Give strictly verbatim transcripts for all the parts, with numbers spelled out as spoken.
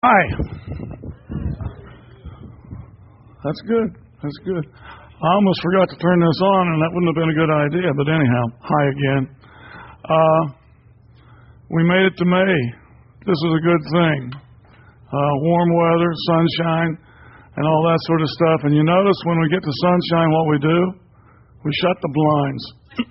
Hi. That's good. That's good. I almost forgot to turn this on, and that wouldn't have been a good idea. But anyhow, hi again. Uh, we made it to May. This is a good thing. Uh, warm weather, sunshine, and all that sort of stuff. And you notice when we get to sunshine, what we do? We shut the blinds.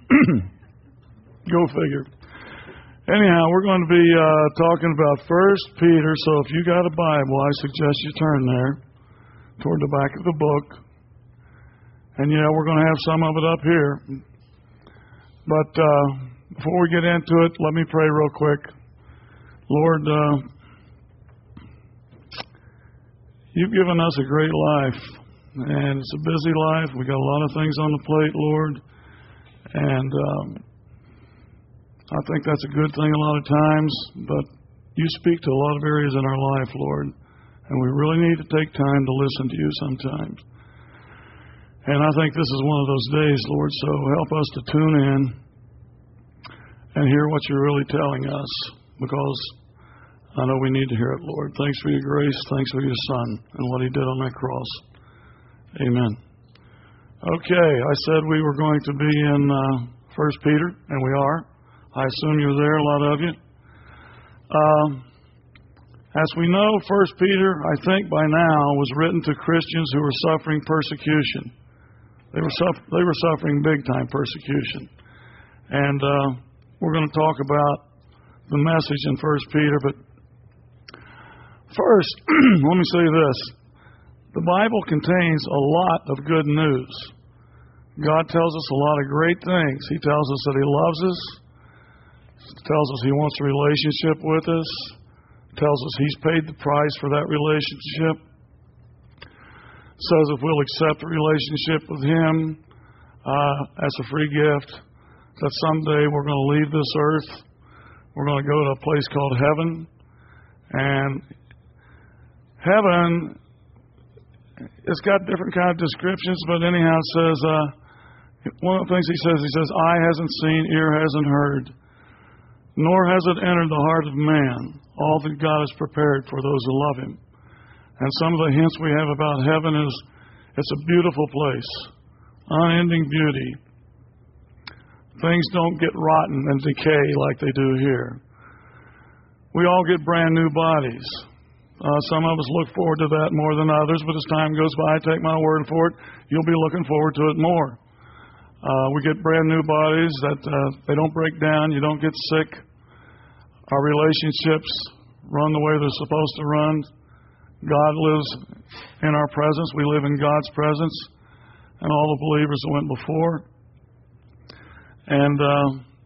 Go figure. Anyhow, we're going to be uh, talking about First Peter, so if you got a Bible, I suggest you turn there toward the back of the book. And yeah, we're going to have some of it up here. But uh, before we get into it, let me pray real quick. Lord, uh, you've given us a great life, and it's a busy life. We got a lot of things on the plate, Lord, and um, I think that's a good thing a lot of times, but you speak to a lot of areas in our life, Lord, and we really need to take time to listen to you sometimes. And I think this is one of those days, Lord, so help us to tune in and hear what you're really telling us, because I know we need to hear it, Lord. Thanks for your grace. Thanks for your Son and what he did on that cross. Amen. Okay, I said we were going to be in uh, First Peter, and we are. I assume you're there, a lot of you. Um, as we know, First Peter, I think by now, was written to Christians who were suffering persecution. They were suff- they were suffering big-time persecution. And uh, we're going to talk about the message in First Peter. But first, let me say this. The Bible contains a lot of good news. God tells us a lot of great things. He tells us that he loves us. Tells us he wants a relationship with us. Tells us he's paid the price for that relationship. Says if we'll accept the relationship with him uh, as a free gift, that someday we're going to leave this earth. We're going to go to a place called heaven. And heaven, it's got different kind of descriptions, but anyhow it says, uh, one of the things he says, he says, eye hasn't seen, ear hasn't heard, nor has it entered the heart of man all that God has prepared for those who love him. And some of the hints we have about heaven is it's a beautiful place, unending beauty. Things don't get rotten and decay like they do here. We all get brand new bodies. Uh, some of us look forward to that more than others, but as time goes by, take my word for it, you'll be looking forward to it more. Uh, we get brand new bodies that uh, they don't break down, you don't get sick. Our relationships run the way they're supposed to run. God lives in our presence. We live in God's presence, and all the believers that went before. And uh,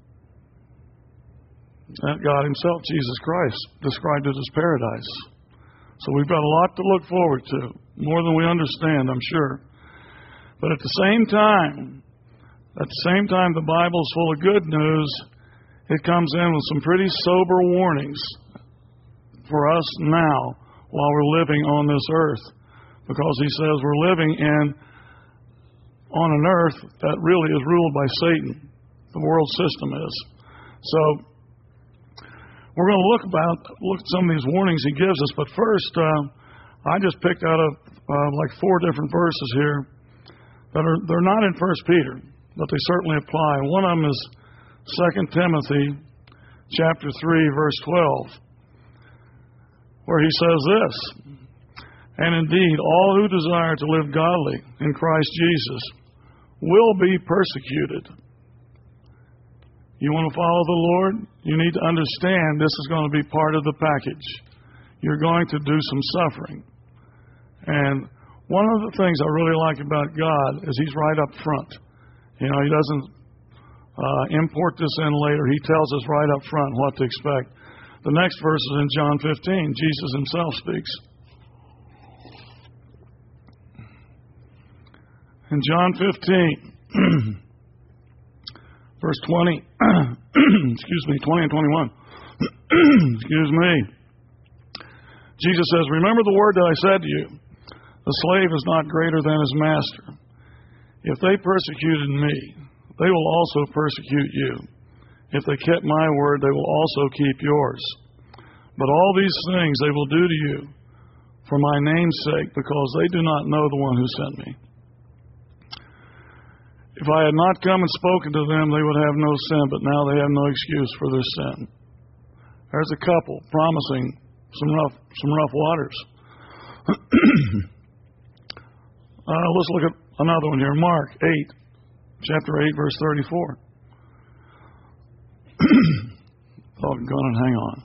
that God himself, Jesus Christ, described it as paradise. So we've got a lot to look forward to, more than we understand, I'm sure. But at the same time, at the same time the Bible is full of good news, it comes in with some pretty sober warnings for us now while we're living on this earth. Because he says we're living in on an earth that really is ruled by Satan. The world system is. So we're going to look about look at some of these warnings he gives us. But first, uh, I just picked out of uh, like four different verses here that are they're not in First Peter, but they certainly apply. One of them is Second Timothy chapter three, verse twelve, where he says this, and indeed, all who desire to live godly in Christ Jesus will be persecuted. You want to follow the Lord? You need to understand this is going to be part of the package. You're going to do some suffering. And one of the things I really like about God is he's right up front. You know, he doesn't Uh, import this in later. He tells us right up front what to expect. The next verse is in John fifteen. Jesus himself speaks. In John fifteen, verse twenty, excuse me, twenty and twenty-one. Excuse me. Jesus says, remember the word that I said to you, the slave is not greater than his master. If they persecuted me, they will also persecute you. If they kept my word, they will also keep yours. But all these things they will do to you for my name's sake, because they do not know the one who sent me. If I had not come and spoken to them, they would have no sin, but now they have no excuse for their sin. There's a couple promising some rough, some rough waters. uh, let's look at another one here. Mark eight, chapter eight, verse thirty-four. Oh, go on and hang on.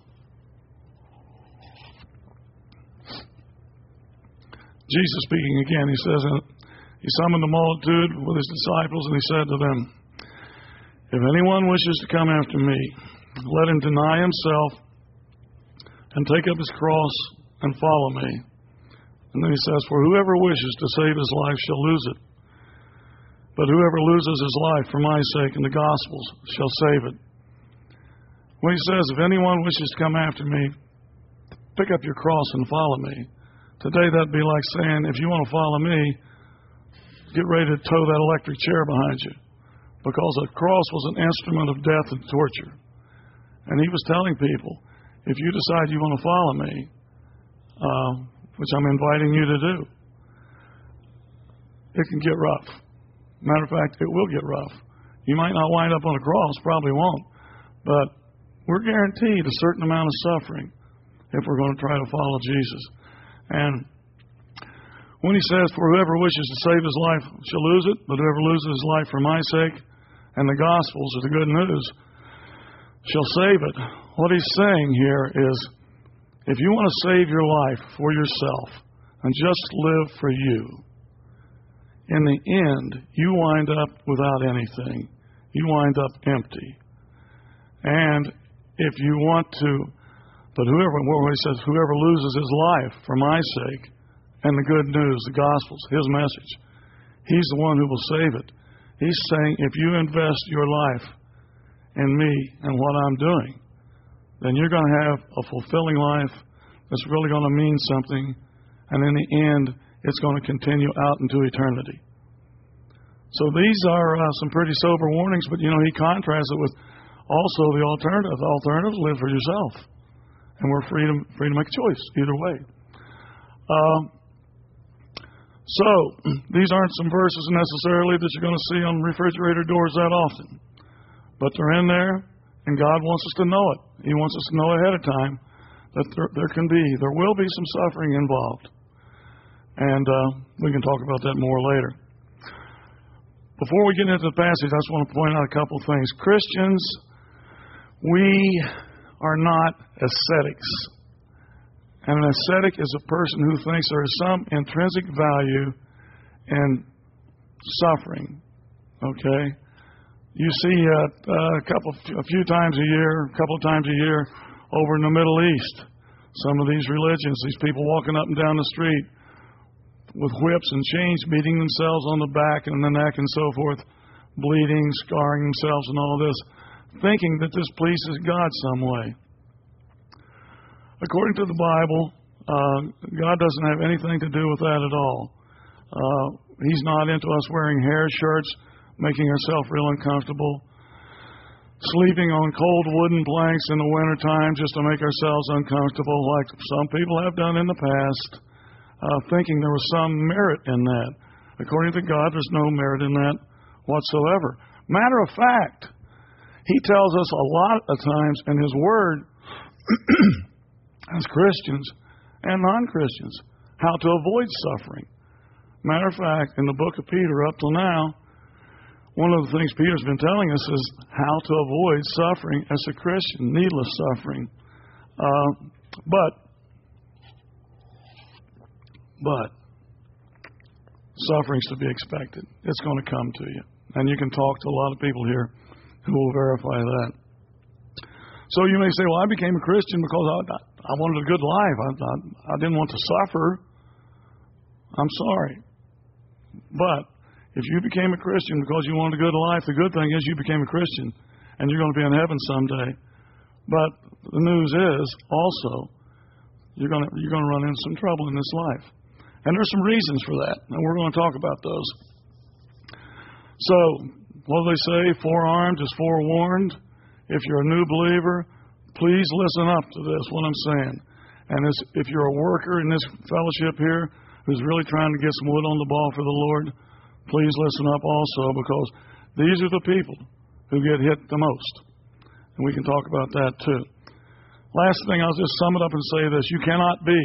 Jesus speaking again, he says, he summoned the multitude with his disciples, and he said to them, if anyone wishes to come after me, let him deny himself and take up his cross and follow me. And then he says, for whoever wishes to save his life shall lose it. But whoever loses his life for my sake and the gospel's shall save it. When he says, if anyone wishes to come after me, pick up your cross and follow me. Today that'd be like saying, if you want to follow me, get ready to tow that electric chair behind you. Because the cross was an instrument of death and torture. And he was telling people, if you decide you want to follow me, uh, which I'm inviting you to do, it can get rough. Matter of fact, it will get rough. You might not wind up on a cross, probably won't. But we're guaranteed a certain amount of suffering if we're going to try to follow Jesus. And when he says, for whoever wishes to save his life shall lose it, but whoever loses his life for my sake and the gospel's or the good news shall save it, what he's saying here is, if you want to save your life for yourself and just live for you, in the end, you wind up without anything. You wind up empty. And if you want to, but whoever, where he says, whoever loses his life for my sake and the good news, the gospel's, his message, he's the one who will save it. He's saying, if you invest your life in me and what I'm doing, then you're going to have a fulfilling life that's really going to mean something. And in the end, it's going to continue out into eternity. So these are uh, some pretty sober warnings, but, you know, he contrasts it with also the alternative. The alternative is live for yourself. And we're free to, free to make a choice either way. Uh, so, these aren't some verses necessarily that you're going to see on refrigerator doors that often. But they're in there, and God wants us to know it. He wants us to know ahead of time that there, there can be, there will be some suffering involved. And uh, we can talk about that more later. Before we get into the passage, I just want to point out a couple of things. Christians, we are not ascetics. And an ascetic is a person who thinks there is some intrinsic value in suffering. Okay? You see uh, a couple, a few times a year, a couple of times a year, over in the Middle East, some of these religions, these people walking up and down the street with whips and chains, beating themselves on the back and the neck and so forth, bleeding, scarring themselves and all this, thinking that this pleases God some way. According to the Bible, uh, God doesn't have anything to do with that at all. Uh, he's not into us wearing hair shirts, making ourselves real uncomfortable, sleeping on cold wooden planks in the wintertime just to make ourselves uncomfortable, like some people have done in the past, uh, thinking there was some merit in that. According to God, there's no merit in that whatsoever. Matter of fact, He tells us a lot of times in His Word, as Christians and non-Christians, how to avoid suffering. Matter of fact, in the book of Peter up till now, one of the things Peter's been telling us is how to avoid suffering as a Christian, needless suffering. Uh, but, but, suffering's to be expected. It's going to come to you. And you can talk to a lot of people here who will verify that. So you may say, well, I became a Christian because I, I wanted a good life. I, I, I didn't want to suffer. I'm sorry. But if you became a Christian because you wanted a good life, the good thing is you became a Christian and you're going to be in heaven someday. But the news is also you're going to you're going to run into some trouble in this life. And there's some reasons for that. And we're going to talk about those. So, what do they say? Forearmed is forewarned. If you're a new believer, Please listen up to this, what I'm saying. And this, if you're a worker in this fellowship here who's really trying to get some wood on the ball for the Lord, please listen up also, because these are the people who get hit the most. And we can talk about that too. Last thing, I'll just sum it up and say this. You cannot be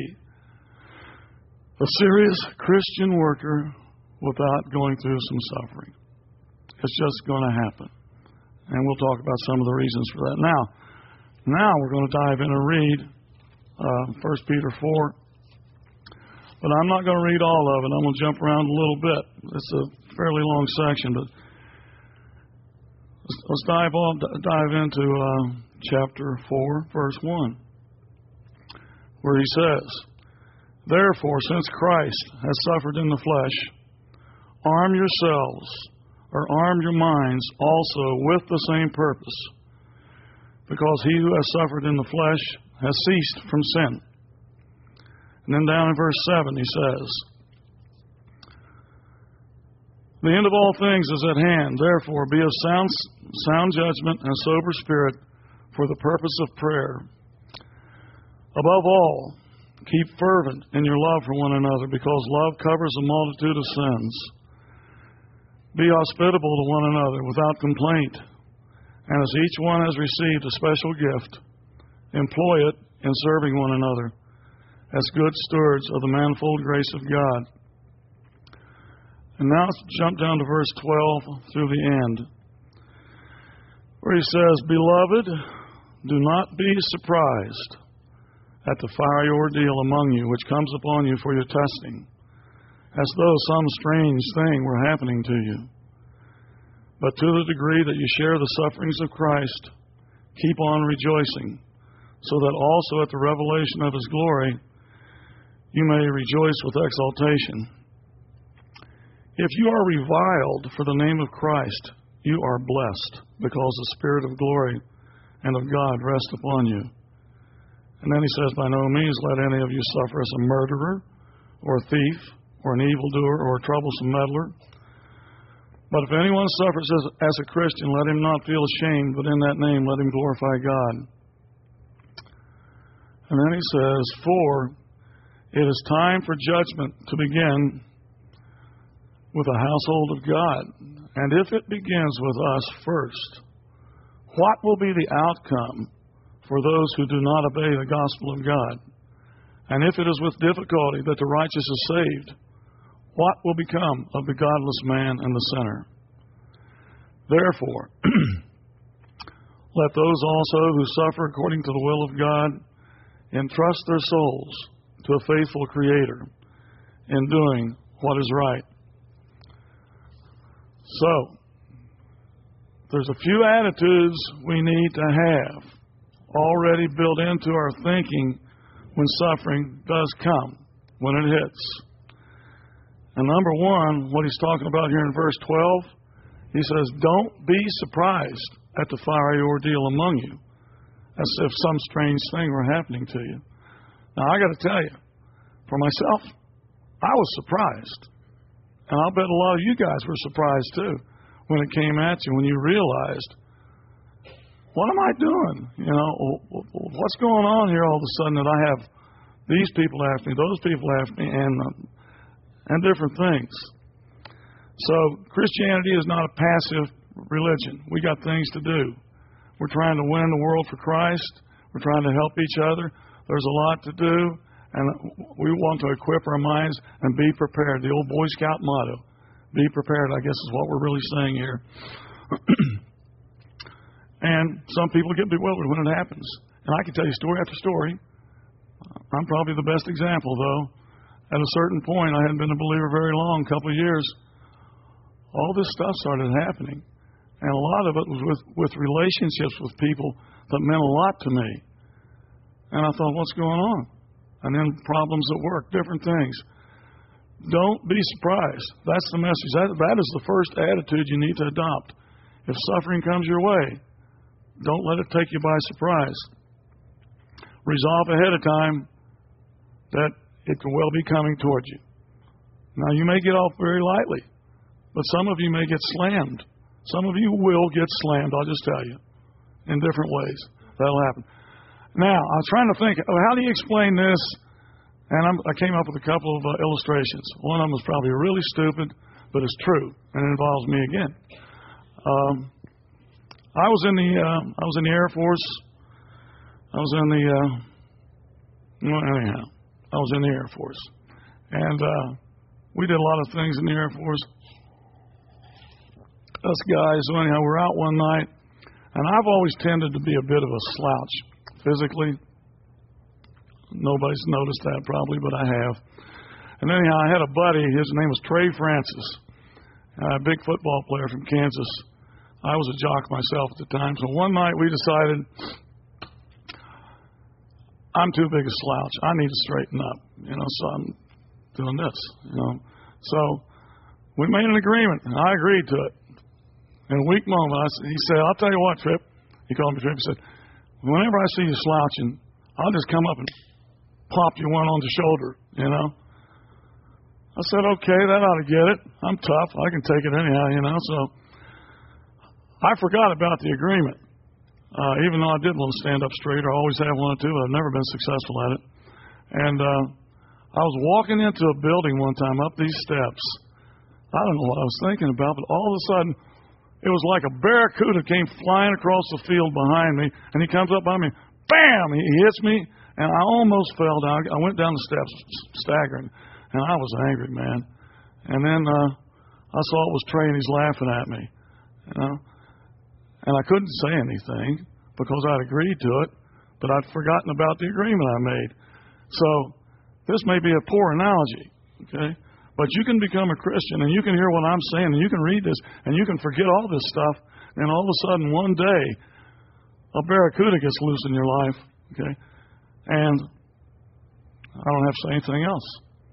a serious Christian worker without going through some suffering. It's just going to happen. And we'll talk about some of the reasons for that. Now, now we're going to dive in and read uh, First Peter four. But I'm not going to read all of it. I'm going to jump around a little bit. It's a fairly long section, but let's, let's dive on, dive into uh, chapter four, verse one, where he says, "Therefore, since Christ has suffered in the flesh, arm yourselves, or arm your minds also with the same purpose, because he who has suffered in the flesh has ceased from sin." And then down in verse seven he says, "The end of all things is at hand. Therefore, be of sound, sound judgment and sober spirit for the purpose of prayer. Above all, keep fervent in your love for one another, because love covers a multitude of sins. Be hospitable to one another without complaint. And as each one has received a special gift, employ it in serving one another as good stewards of the manifold grace of God." And now let's jump down to verse twelve through the end, where he says, "Beloved, do not be surprised at the fiery ordeal among you, which comes upon you for your testing, as though some strange thing were happening to you. But to the degree that you share the sufferings of Christ, keep on rejoicing, so that also at the revelation of his glory you may rejoice with exultation. If you are reviled for the name of Christ, you are blessed, because the Spirit of glory and of God rests upon you. And then he says, by no means let any of you suffer as a murderer, or a thief, or an evildoer, or a troublesome meddler. But if anyone suffers as, as a Christian, let him not feel ashamed, but in that name let him glorify God." And then he says, "For it is time for judgment to begin with the household of God. And if it begins with us first, what will be the outcome for those who do not obey the gospel of God? And if it is with difficulty that the righteous is saved, what will become of the godless man and the sinner? Therefore, let those also who suffer according to the will of God entrust their souls to a faithful Creator in doing what is right." So, there's a few attitudes we need to have already built into our thinking when suffering does come, when it hits. And number one, what he's talking about here in verse twelve, he says, don't be surprised at the fiery ordeal among you, as if some strange thing were happening to you. Now, I got to tell you, for myself, I was surprised. And I'll bet a lot of you guys were surprised too when it came at you, when you realized, what am I doing? You know, what's going on here all of a sudden that I have these people after me, those people after me, and and different things. So Christianity is not a passive religion. We got things to do. We're trying to win the world for Christ. We're trying to help each other. There's a lot to do, and we want to equip our minds and be prepared. The old Boy Scout motto, be prepared, I guess is what we're really saying here. And some people get bewildered when it happens. And I can tell you story after story. I'm probably the best example, though. At a certain point, I hadn't been a believer very long, a couple of years. All this stuff started happening. And a lot of it was with, with relationships with people that meant a lot to me. And I thought, what's going on? And then problems at work, different things. Don't be surprised. That's the message. That, that is the first attitude you need to adopt. If suffering comes your way, don't let it take you by surprise. Resolve ahead of time that it can well be coming towards you. Now, you may get off very lightly, but some of you may get slammed. Some of you will get slammed, I'll just tell you, in different ways. That'll happen. Now, I was trying to think, oh, how do you explain this? And I'm, I came up with a couple of uh, illustrations. One of them was probably really stupid, but it's true, and it involves me again. Um, I was in the uh, I was in the Air Force. I was in the uh, well, anyhow, I was in the Air Force, and uh, we did a lot of things in the Air Force. Us guys, so anyhow, we're out one night, and I've always tended to be a bit of a slouch physically. Nobody's noticed that probably, but I have. And anyhow, I had a buddy. His name was Trey Francis, a big football player from Kansas. I was a jock myself at the time. So one night we decided, I'm too big a slouch. I need to straighten up. You know, so I'm doing this. You know, so we made an agreement, and I agreed to it. In a weak moment, I, he said, "I'll tell you what, Trip." He called me Trip. He said, "Whenever I see you slouching, I'll just come up and pop you one on the shoulder, you know." I said, "Okay, that ought to get it. I'm tough. I can take it anyhow, you know." So I forgot about the agreement. Uh, even though I did want to stand up straight, or always have wanted to, but I've never been successful at it. And uh, I was walking into a building one time up these steps. I don't know what I was thinking about, but all of a sudden, it was like a barracuda came flying across the field behind me, and he comes up behind me. Bam! He hits me, and I almost fell down. I went down the steps staggering, and I was angry, man. And then uh, I saw it was Trey, and he's laughing at me, you know. And I couldn't say anything because I'd agreed to it, but I'd forgotten about the agreement I made. So this may be a poor analogy, okay? But you can become a Christian, and you can hear what I'm saying, and you can read this, and you can forget all this stuff, and all of a sudden one day a barracuda gets loose in your life, okay? And I don't have to say anything else.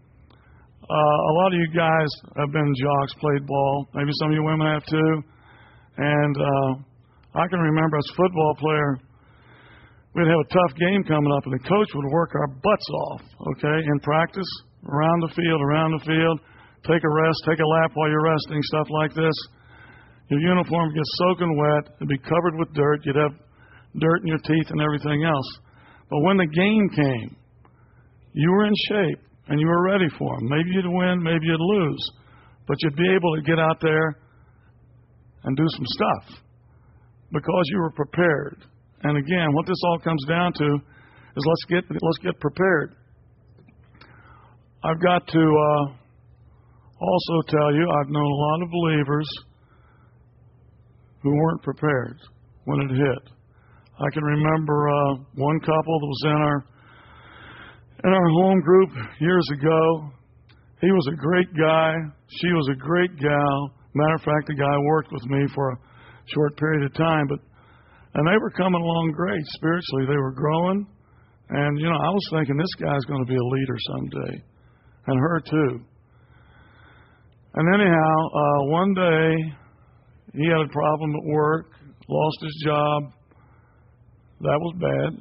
Uh, a lot of you guys have been jocks, played ball. Maybe some of you women have too. And uh, I can remember as a football player, we'd have a tough game coming up, and the coach would work our butts off, okay, in practice, around the field, around the field, take a rest, take a lap while you're resting, stuff like this. Your uniform gets soaking wet, it'd be covered with dirt, you'd have dirt in your teeth and everything else. But when the game came, you were in shape, and you were ready for them. Maybe you'd win, maybe you'd lose, but you'd be able to get out there and do some stuff because you were prepared. And again, what this all comes down to is let's get let's get prepared. I've got to uh, also tell you, I've known a lot of believers who weren't prepared when it hit. I can remember uh, one couple that was in our in our home group years ago. He was a great guy. She was a great gal. Matter of fact, the guy worked with me for a short period of time, but and they were coming along great spiritually. They were growing, and you know, I was thinking this guy's going to be a leader someday. And her too. And anyhow, uh, one day he had a problem at work, lost his job. That was bad.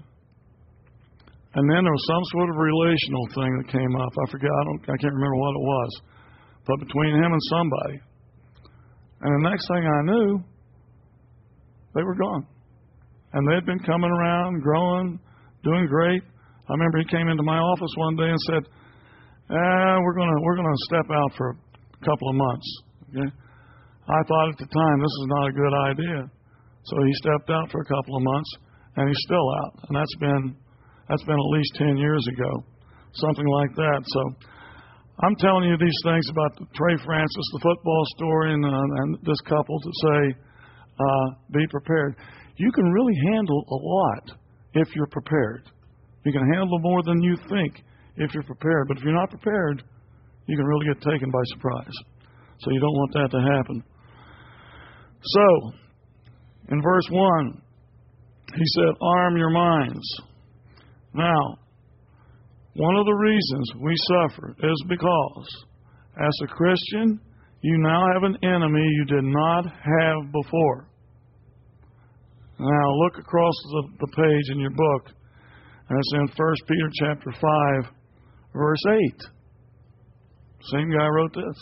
And then there was some sort of relational thing that came up. I forget. I don't. I can't remember what it was. But between him and somebody. And the next thing I knew, they were gone. And they had been coming around, growing, doing great. I remember he came into my office one day and said, Uh, we're gonna we're gonna step out for a couple of months. Okay, I thought at the time this is not a good idea, so he stepped out for a couple of months, and he's still out. And that's been that's been at least ten years ago, something like that. So I'm telling you these things about Trey Francis, the football story, and, uh, and this couple to say, uh, be prepared. You can really handle a lot if you're prepared. You can handle more than you think if you're prepared. But if you're not prepared, you can really get taken by surprise. So you don't want that to happen. So, in verse one, he said, arm your minds. Now, one of the reasons we suffer is because, as a Christian, you now have an enemy you did not have before. Now, look across the, the page in your book, and it's in First Peter chapter five, verse eight. Same guy wrote this.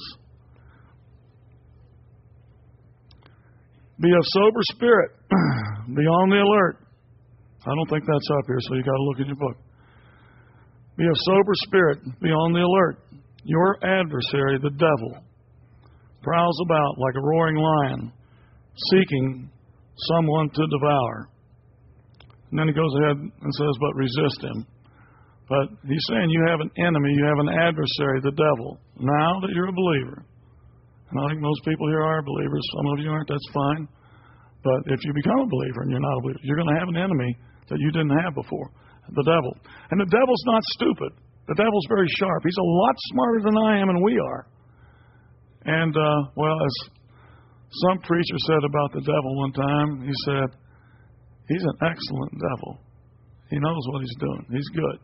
Be of sober spirit. Be on the alert. I don't think that's up here, so you got to look in your book. Be of sober spirit. Be on the alert. Your adversary, the devil, prowls about like a roaring lion, seeking someone to devour. And then he goes ahead and says, but resist him. But he's saying you have an enemy, you have an adversary, the devil. Now that you're a believer, and I think most people here are believers, some of you aren't, that's fine. But if you become a believer and you're not a believer, you're going to have an enemy that you didn't have before, the devil. And the devil's not stupid. The devil's very sharp. He's a lot smarter than I am and we are. And, uh, well, as some preacher said about the devil one time, he said, he's an excellent devil. He knows what he's doing. He's good.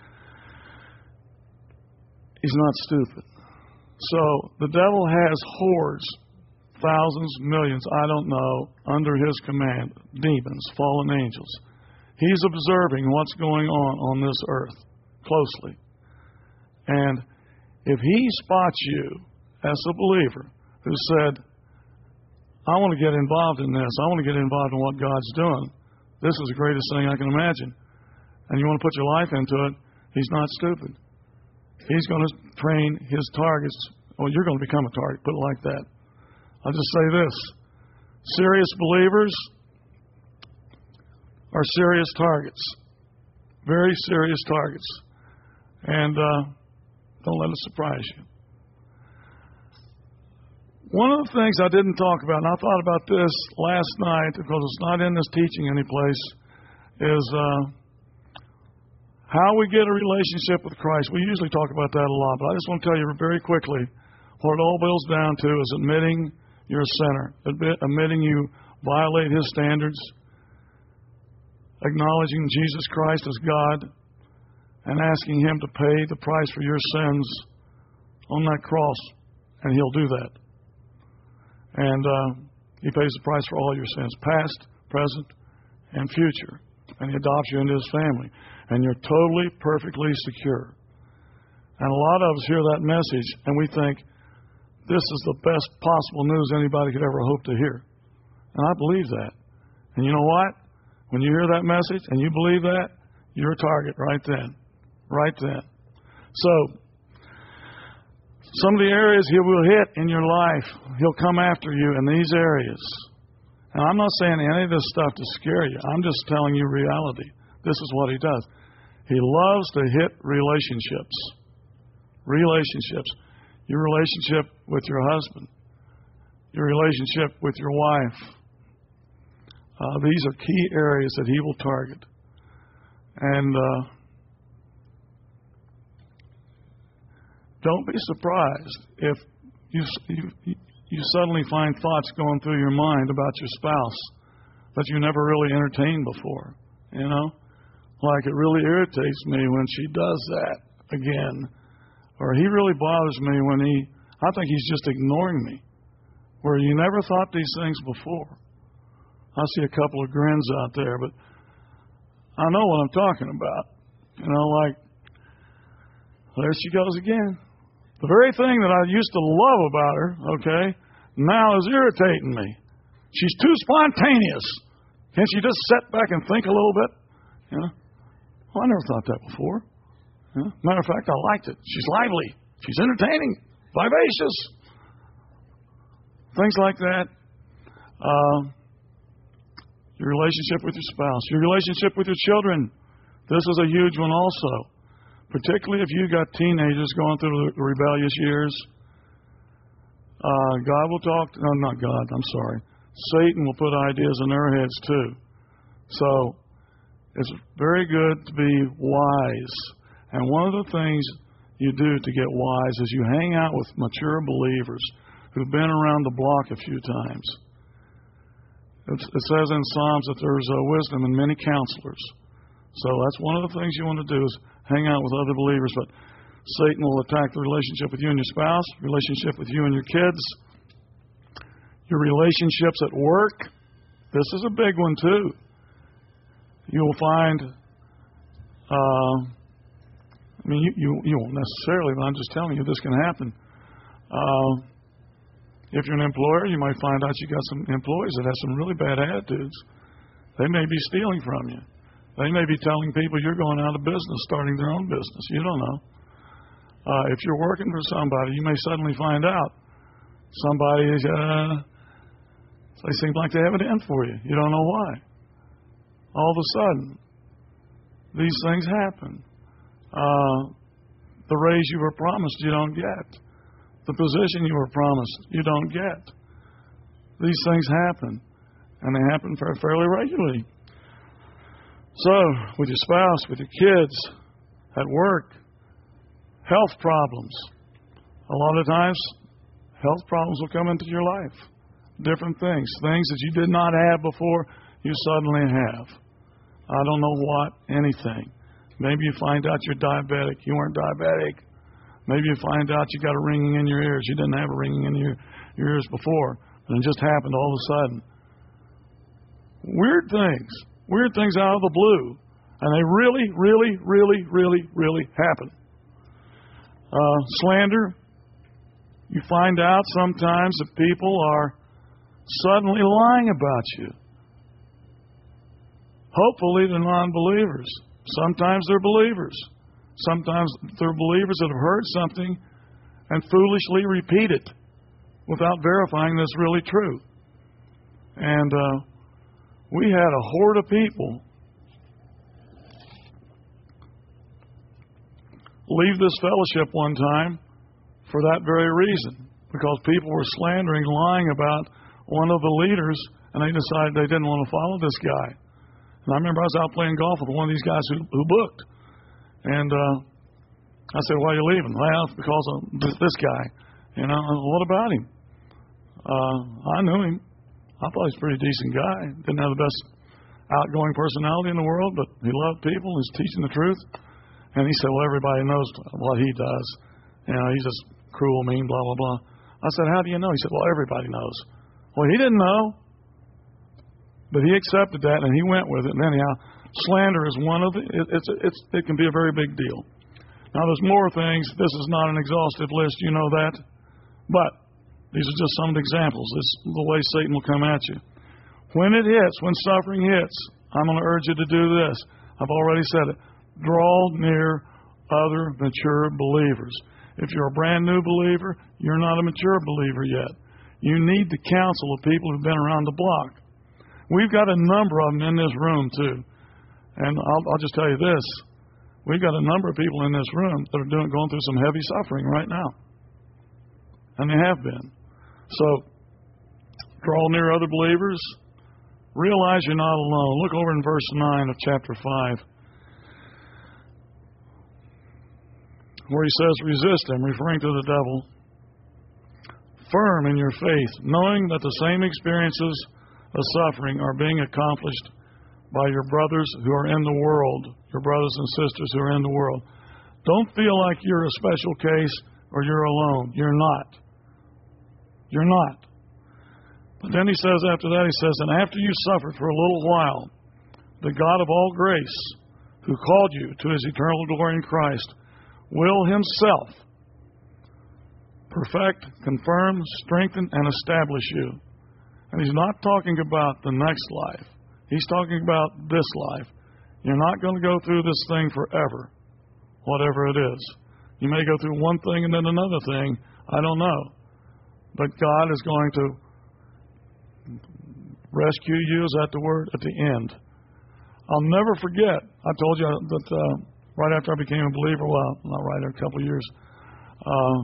He's not stupid. So the devil has hordes, thousands, millions, I don't know, under his command, demons, fallen angels. He's observing what's going on on this earth closely. And if he spots you as a believer who said, I want to get involved in this, I want to get involved in what God's doing, this is the greatest thing I can imagine, and you want to put your life into it, he's not stupid. He's going to train his targets. Well, you're going to become a target, put it like that. I'll just say this. Serious believers are serious targets. Very serious targets. And uh, don't let it surprise you. One of the things I didn't talk about, and I thought about this last night because it's not in this teaching anyplace, is uh, how we get a relationship with Christ. We usually talk about that a lot, but I just want to tell you very quickly what it all boils down to is admitting you're a sinner, admitting you violate His standards, acknowledging Jesus Christ as God, and asking Him to pay the price for your sins on that cross, and He'll do that. And uh, He pays the price for all your sins, past, present, and future. And He adopts you into His family. And you're totally, perfectly secure. And a lot of us hear that message, and we think, this is the best possible news anybody could ever hope to hear. And I believe that. And you know what? When you hear that message, and you believe that, you're a target right then. Right then. So, some of the areas He will hit in your life, He'll come after you in these areas. And I'm not saying any of this stuff to scare you. I'm just telling you reality. This is what He does. He loves to hit relationships. Relationships. Your relationship with your husband. Your relationship with your wife. Uh, these are key areas that He will target. And uh, don't be surprised if you, you you suddenly find thoughts going through your mind about your spouse that you never really entertained before. You know? Like, it really irritates me when she does that again. Or he really bothers me when he, I think he's just ignoring me. Where you never thought these things before. I see a couple of grins out there, but I know what I'm talking about. You know, like, there she goes again. The very thing that I used to love about her, okay, now is irritating me. She's too spontaneous. Can't she just sit back and think a little bit? You know? Well, I never thought that before. You know? Matter of fact, I liked it. She's lively. She's entertaining. Vivacious. Things like that. Uh, your relationship with your spouse. Your relationship with your children. This is a huge one also. Particularly if you got teenagers going through the rebellious years. Uh, God will talk to, no, not God, I'm sorry. Satan will put ideas in their heads too. So, it's very good to be wise. And one of the things you do to get wise is you hang out with mature believers who've been around the block a few times. It's, it says in Psalms that there's uh, wisdom in many counselors. So that's one of the things you want to do is hang out with other believers. But Satan will attack the relationship with you and your spouse, relationship with you and your kids, your relationships at work. This is a big one too. You will find, uh, I mean, you, you, you won't necessarily, but I'm just telling you this can happen. Uh, if you're an employer, you might find out you got some employees that have some really bad attitudes. They may be stealing from you. They may be telling people you're going out of business, starting their own business. You don't know. Uh, if you're working for somebody, you may suddenly find out somebody is, uh, they seem like they have it in for you. You don't know why. All of a sudden, these things happen. Uh, the raise you were promised, you don't get. The position you were promised, you don't get. These things happen, and they happen fairly regularly. So, with your spouse, with your kids, at work, health problems. A lot of times, health problems will come into your life. Different things. Things that you did not have before, you suddenly have. I don't know what, anything. Maybe you find out you're diabetic. You weren't diabetic. Maybe you find out you got a ringing in your ears. You didn't have a ringing in your, your ears before. And it just happened all of a sudden. Weird things. Weird things out of the blue. And they really, really, really, really, really happen. Uh, slander. You find out sometimes that people are suddenly lying about you. Hopefully they're non-believers. Sometimes they're believers. Sometimes they're believers that have heard something and foolishly repeat it without verifying that's really true. And uh, we had a horde of people leave this fellowship one time for that very reason, because people were slandering, lying about one of the leaders, and they decided they didn't want to follow this guy. And I remember I was out playing golf with one of these guys who, who booked. And uh, I said, why are you leaving? Well, because of this, this guy. You know, what about him? Uh, I knew him. I thought he was a pretty decent guy. Didn't have the best outgoing personality in the world, but he loved people. He's teaching the truth. And he said, well, everybody knows what he does. You know, he's just cruel, mean, blah, blah, blah. I said, how do you know? He said, well, everybody knows. Well, he didn't know. But he accepted that, and he went with it. And anyhow, slander is one of the, it, it's, it's, it can be a very big deal. Now, there's more things. This is not an exhaustive list. You know that. But these are just some of the examples. This is the way Satan will come at you. When it hits, when suffering hits, I'm going to urge you to do this. I've already said it. Draw near other mature believers. If you're a brand new believer, you're not a mature believer yet. You need the counsel of people who've been around the block. We've got a number of them in this room, too. And I'll, I'll just tell you this. We've got a number of people in this room that are doing, going through some heavy suffering right now. And they have been. So, draw near other believers. Realize you're not alone. Look over in verse nine of chapter five. Where he says, resist him, referring to the devil. Firm in your faith, knowing that the same experiences of suffering are being accomplished by your brothers who are in the world, your brothers and sisters who are in the world. Don't feel like you're a special case or you're alone. You're not. You're not. But then he says after that, he says, and after you suffered for a little while, the God of all grace, who called you to his eternal glory in Christ, will himself perfect, confirm, strengthen, and establish you. And he's not talking about the next life. He's talking about this life. You're not going to go through this thing forever, whatever it is. You may go through one thing and then another thing. I don't know. But God is going to rescue you. Is that the word? At the end. I'll never forget. I told you that uh, right after I became a believer, well, not right, a couple of years, uh,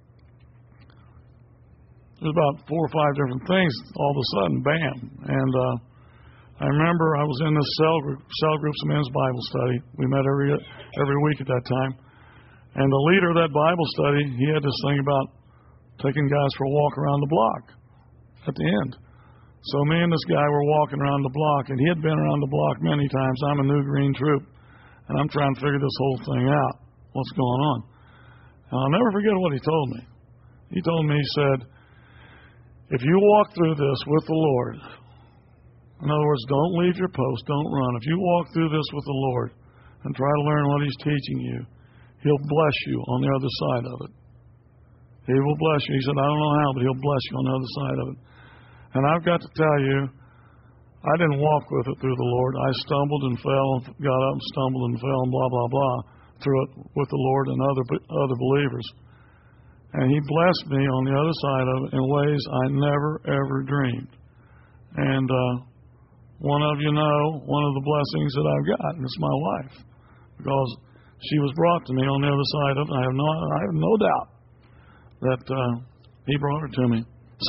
there's about four or five different things. All of a sudden, bam. And uh, I remember I was in this cell group, cell groups of men's Bible study. We met every every week at that time. And the leader of that Bible study, he had this thing about taking guys for a walk around the block at the end. So me and this guy were walking around the block, and he had been around the block many times. I'm a new green troop, and I'm trying to figure this whole thing out, what's going on. And I'll never forget what he told me. He told me, he said, if you walk through this with the Lord, in other words, don't leave your post, don't run. If you walk through this with the Lord and try to learn what he's teaching you, he'll bless you on the other side of it. He will bless you. He said, I don't know how, but he'll bless you on the other side of it. And I've got to tell you, I didn't walk with it through the Lord. I stumbled and fell, got up and stumbled and fell and blah, blah, blah through it with the Lord and other other believers. And He blessed me on the other side of it in ways I never, ever dreamed. And uh, one of you know, one of the blessings that I've gotten is my wife. Because she was brought to me on the other side of it. I have no, I have no doubt that uh, He brought her to me. So,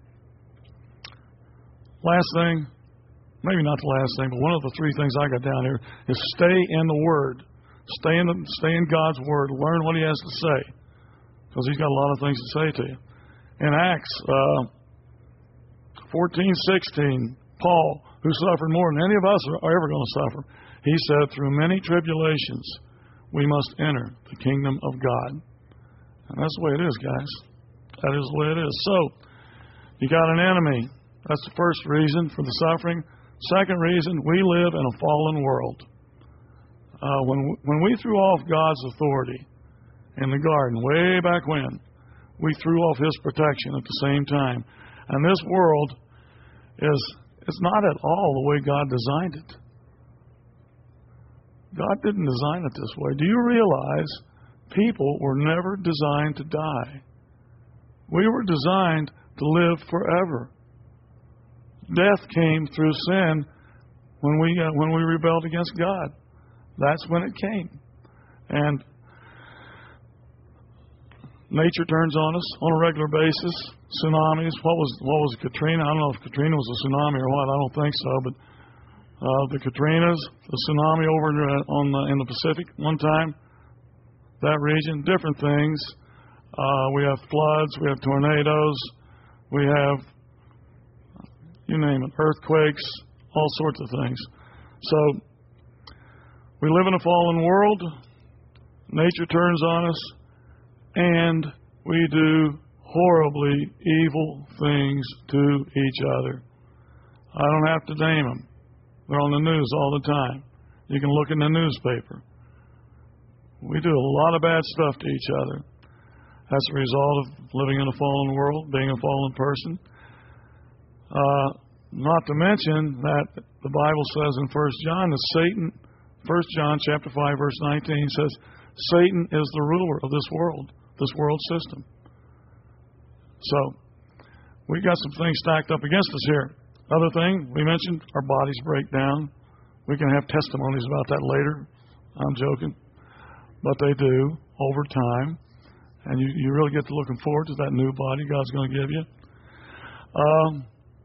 last thing, maybe not the last thing, but one of the three things I got down here is stay in the Word. Stay in the, stay in God's Word. Learn what He has to say, because He's got a lot of things to say to you. In Acts uh, fourteen sixteen, Paul, who suffered more than any of us are ever going to suffer, he said, through many tribulations, we must enter the kingdom of God. And that's the way it is, guys. That is the way it is. So, you got an enemy. That's the first reason for the suffering. Second reason, we live in a fallen world. Uh, when, when we threw off God's authority in the garden, way back when, we threw off His protection at the same time. And this world is it's not at all the way God designed it. God didn't design it this way. Do you realize people were never designed to die? We were designed to live forever. Death came through sin when we uh, when we rebelled against God. That's when it came. And nature turns on us on a regular basis. Tsunamis. What was what was Katrina? I don't know if Katrina was a tsunami or what. I don't think so. But uh, the Katrinas, the tsunami over on the, in the Pacific one time, that region, different things. Uh, we have floods. We have tornadoes. We have, you name it, earthquakes, all sorts of things. So we live in a fallen world. Nature turns on us, and we do horribly evil things to each other. I don't have to name them. They're on the news all the time. You can look in the newspaper. We do a lot of bad stuff to each other. That's a result of living in a fallen world, being a fallen person. Uh, not to mention that the Bible says in First John that Satan, First John chapter five, verse nineteen says, Satan is the ruler of this world, this world system. So, we've got some things stacked up against us here. Other thing, we mentioned our bodies break down. We can have testimonies about that later. I'm joking. But they do over time. And you, you really get to looking forward to that new body God's going to give you. Um,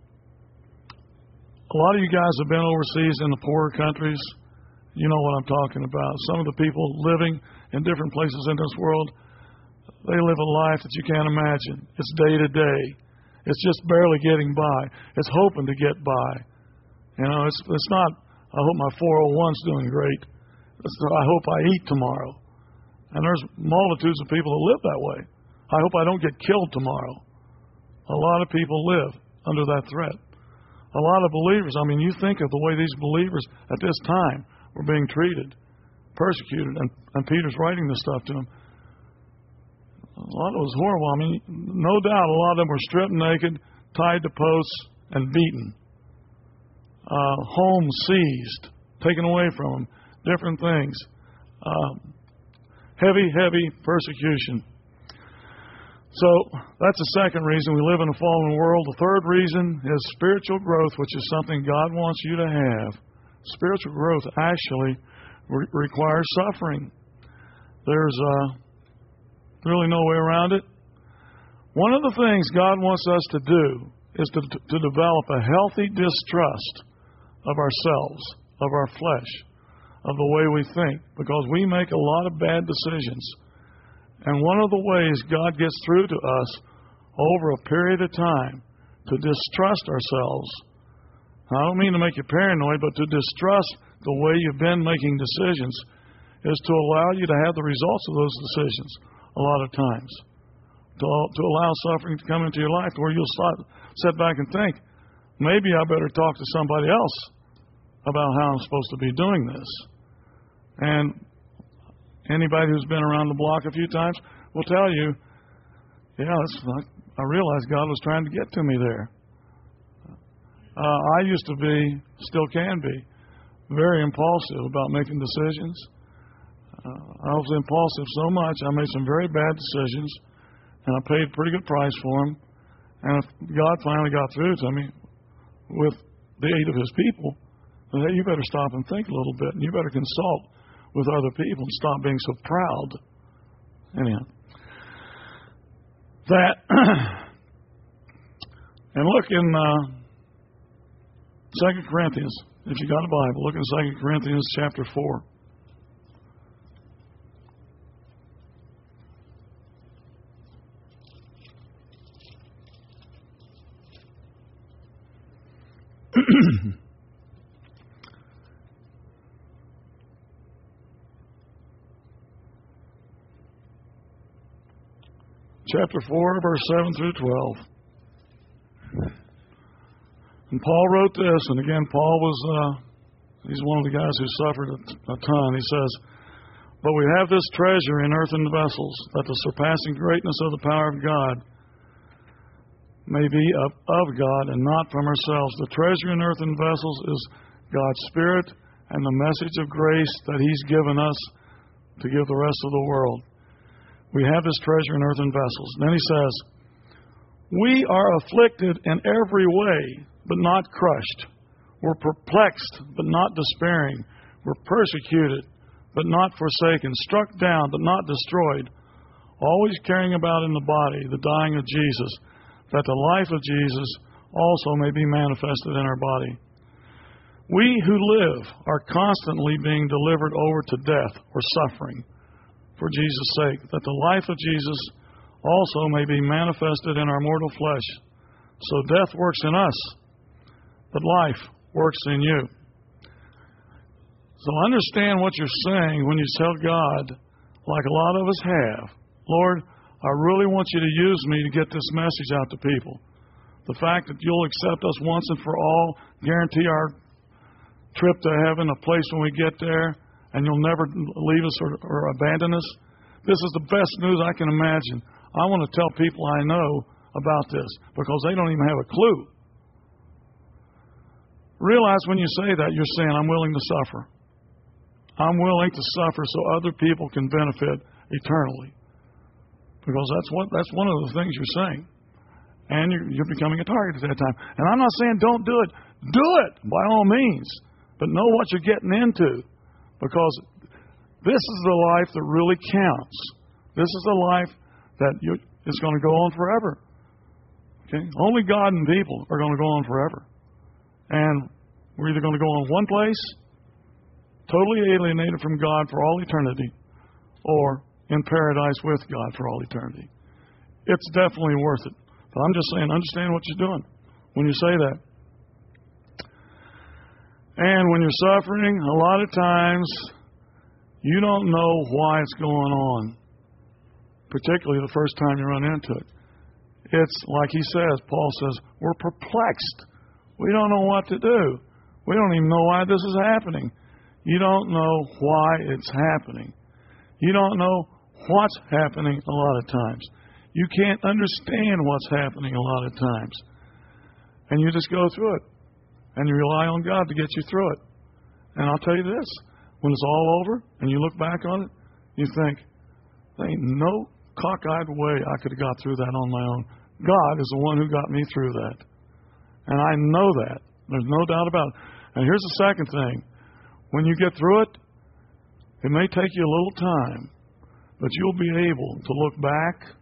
a lot of you guys have been overseas in the poorer countries. You know what I'm talking about. Some of the people living in different places in this world, they live a life that you can't imagine. It's day to day. It's just barely getting by. It's hoping to get by. You know, it's it's not, I hope my four oh one's doing great. It's, I hope I eat tomorrow. And there's multitudes of people that live that way. I hope I don't get killed tomorrow. A lot of people live under that threat. A lot of believers, I mean, you think of the way these believers at this time were being treated, persecuted, and, and Peter's writing this stuff to them. A lot of it was horrible. I mean, no doubt a lot of them were stripped naked, tied to posts, and beaten. Uh, homes seized, taken away from them, different things. Um, heavy, heavy persecution. So that's the second reason we live in a fallen world. The third reason is spiritual growth, which is something God wants you to have. Spiritual growth actually re- requires suffering. There's uh, really no way around it. One of the things God wants us to do is to, to develop a healthy distrust of ourselves, of our flesh, of the way we think, because we make a lot of bad decisions. And one of the ways God gets through to us over a period of time to distrust ourselves, I don't mean to make you paranoid, but to distrust the way you've been making decisions, is to allow you to have the results of those decisions a lot of times. To, to allow suffering to come into your life where you'll start, sit back and think, maybe I better talk to somebody else about how I'm supposed to be doing this. And anybody who's been around the block a few times will tell you, yeah, that's, I realized God was trying to get to me there. Uh, I used to be, still can be, very impulsive about making decisions. Uh, I was impulsive so much, I made some very bad decisions, and I paid a pretty good price for them. And if God finally got through to me with the aid of His people, then hey, you better stop and think a little bit, and you better consult with other people and stop being so proud. Anyhow, that, and look in uh, Second Corinthians, if you got a Bible, look in Second Corinthians chapter four. Chapter four, verse seven through twelve. And Paul wrote this, and again, Paul was, uh, he's one of the guys who suffered a, a ton. He says, "But we have this treasure in earthen vessels, that the surpassing greatness of the power of God may be of, of God and not from ourselves. The treasure in earthen vessels is God's Spirit and the message of grace that He's given us to give the rest of the world. We have this treasure in earthen vessels." Then he says, "We are afflicted in every way, but not crushed. We're perplexed, but not despairing. We're persecuted, but not forsaken. Struck down, but not destroyed. Always carrying about in the body the dying of Jesus, that the life of Jesus also may be manifested in our body. We who live are constantly being delivered over to death or suffering for Jesus' sake, that the life of Jesus also may be manifested in our mortal flesh. So death works in us, but life works in you." So understand what you're saying when you tell God, like a lot of us have, "Lord, I really want you to use me to get this message out to people. The fact that you'll accept us once and for all, guarantee our trip to heaven, a place when we get there, and you'll never leave us or, or abandon us. This is the best news I can imagine. I want to tell people I know about this because they don't even have a clue." Realize when you say that, you're saying, "I'm willing to suffer. I'm willing to suffer so other people can benefit eternally." Because that's what that's one of the things you're saying. And you're, you're becoming a target at that time. And I'm not saying don't do it. Do it, by all means. But know what you're getting into. Because this is the life that really counts. This is the life that you, it's going to go on forever. Okay? Only God and people are going to go on forever. And we're either going to go on one place, totally alienated from God for all eternity, or in paradise with God for all eternity. It's definitely worth it. But I'm just saying, understand what you're doing when you say that. And when you're suffering, a lot of times you don't know why it's going on, particularly the first time you run into it. It's like he says, Paul says, we're perplexed. We don't know what to do. We don't even know why this is happening. You don't know why it's happening. You don't know what's happening a lot of times. You can't understand what's happening a lot of times. And you just go through it. And you rely on God to get you through it. And I'll tell you this, when it's all over and you look back on it, you think, there ain't no cockeyed way I could have got through that on my own. God is the one who got me through that. And I know that. There's no doubt about it. And here's the second thing. When you get through it, it may take you a little time, but you'll be able to look back.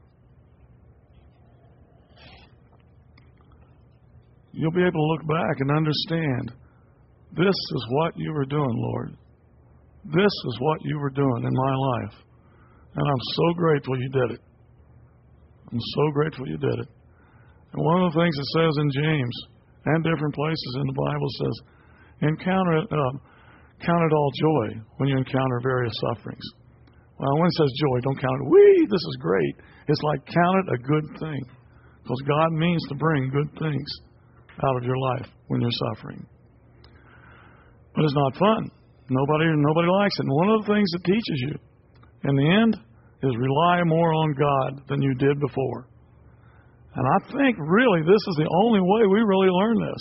You'll be able to look back and understand, this is what you were doing, Lord. This is what you were doing in my life. And I'm so grateful you did it. I'm so grateful you did it. And one of the things it says in James and different places in the Bible says, encounter it, uh, count it all joy when you encounter various sufferings. Well, when it says joy, don't count it, whee, this is great. It's like count it a good thing. Because God means to bring good things out of your life when you're suffering. But it's not fun. Nobody, nobody likes it. And one of the things it teaches you in the end is rely more on God than you did before. And I think really this is the only way we really learn this.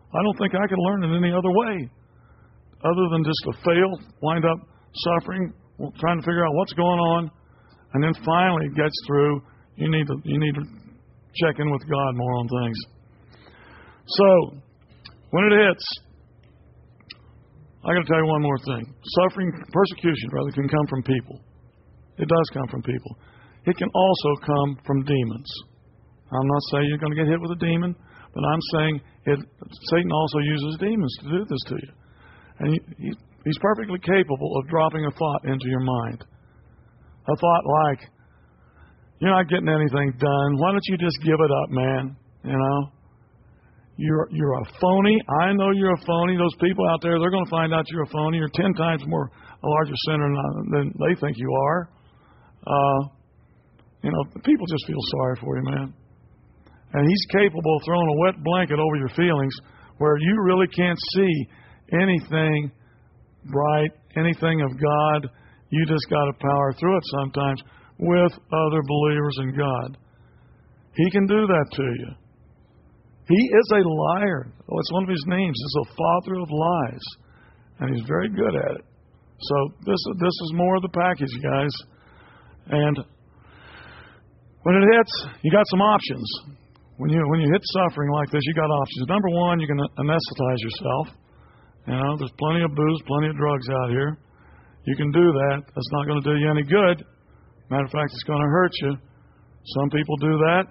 I don't think I could learn it any other way other than just to fail, wind up suffering, trying to figure out what's going on, and then finally it gets through. You need to you need to check in with God more on things. So, when it hits, I got to tell you one more thing. Suffering, persecution, rather, can come from people. It does come from people. It can also come from demons. I'm not saying you're going to get hit with a demon, but I'm saying it, Satan also uses demons to do this to you. And he, he, he's perfectly capable of dropping a thought into your mind. A thought like, you're not getting anything done. Why don't you just give it up, man? You know? You're you're a phony. I know you're a phony. Those people out there, they're going to find out you're a phony. You're ten times more a larger sinner than they think you are. Uh, you know, people just feel sorry for you, man. And he's capable of throwing a wet blanket over your feelings where you really can't see anything bright, anything of God. You just got to power through it sometimes with other believers in God. He can do that to you. He is a liar. Oh, it's one of his names. He's a father of lies. And he's very good at it. So this, this is more of the package, guys. And when it hits, you got some options. When you when you hit suffering like this, you got options. Number one, you can anesthetize yourself. You know, there's plenty of booze, plenty of drugs out here. You can do that. That's not going to do you any good. Matter of fact, it's going to hurt you. Some people do that.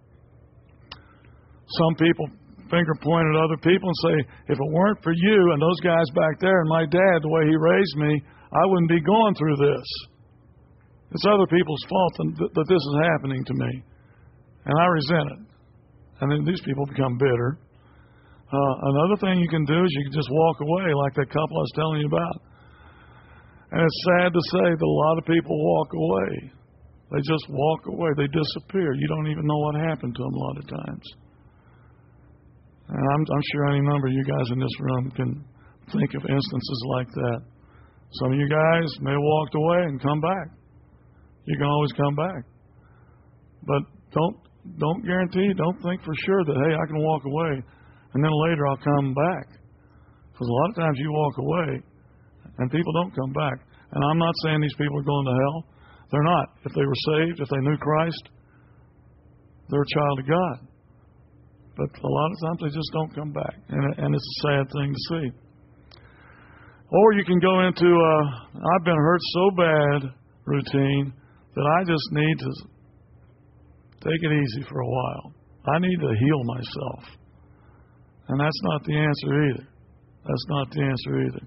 Some people finger point at other people and say, if it weren't for you and those guys back there and my dad, the way he raised me, I wouldn't be going through this. It's other people's fault that this is happening to me. And I resent it. And then these people become bitter. Uh, another thing you can do is you can just walk away like that couple I was telling you about. And it's sad to say that a lot of people walk away. They just walk away. They disappear. You don't even know what happened to them a lot of times. And I'm, I'm sure any number of you guys in this room can think of instances like that. Some of you guys may have walked away and come back. You can always come back. But don't don't guarantee, don't think for sure that, hey, I can walk away and then later I'll come back. Because a lot of times you walk away and people don't come back. And I'm not saying these people are going to hell. They're not. If they were saved, if they knew Christ, they're a child of God. But a lot of times they just don't come back. And, and it's a sad thing to see. Or you can go into a I've been hurt so bad routine that I just need to take it easy for a while. I need to heal myself. And that's not the answer either. That's not the answer either.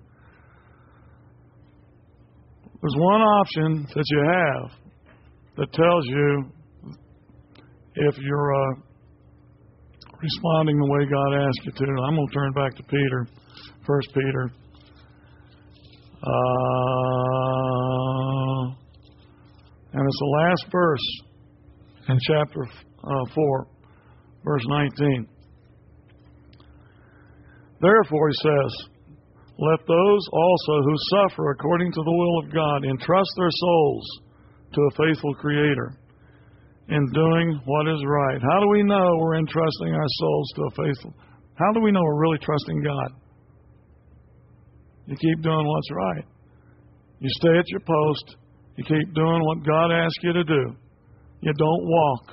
There's one option that you have that tells you if you're uh, responding the way God asked you to. I'm going to turn back to Peter, First Peter. Uh, and it's the last verse in chapter uh, four, verse nineteen. Therefore, he says, let those also who suffer according to the will of God entrust their souls to a faithful Creator in doing what is right. How do we know we're entrusting our souls to a faithful? How do we know we're really trusting God? You keep doing what's right. You stay at your post. You keep doing what God asks you to do. You don't walk.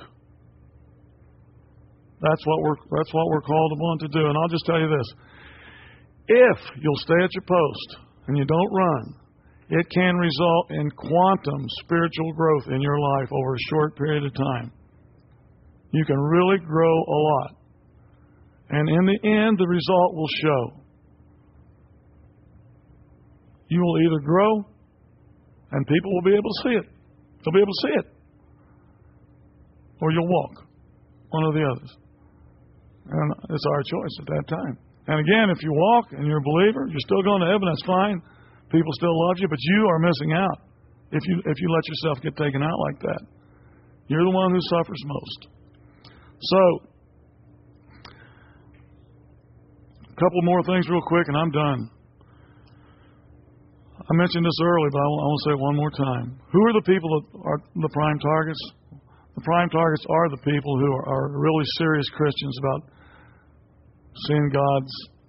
That's what we're that's what we're called upon to do. And I'll just tell you this. If you'll stay at your post and you don't run, it can result in quantum spiritual growth in your life over a short period of time. You can really grow a lot. And in the end, the result will show. You will either grow, and people will be able to see it. They'll be able to see it. Or you'll walk. One of the others. And it's our choice at that time. And again, if you walk and you're a believer, you're still going to heaven, that's fine. People still love you, but you are missing out if you if you let yourself get taken out like that. You're the one who suffers most. So, a couple more things real quick, and I'm done. I mentioned this earlier, but I want to say it one more time. Who are the people that are the prime targets? The prime targets are the people who are, are really serious Christians about seeing God's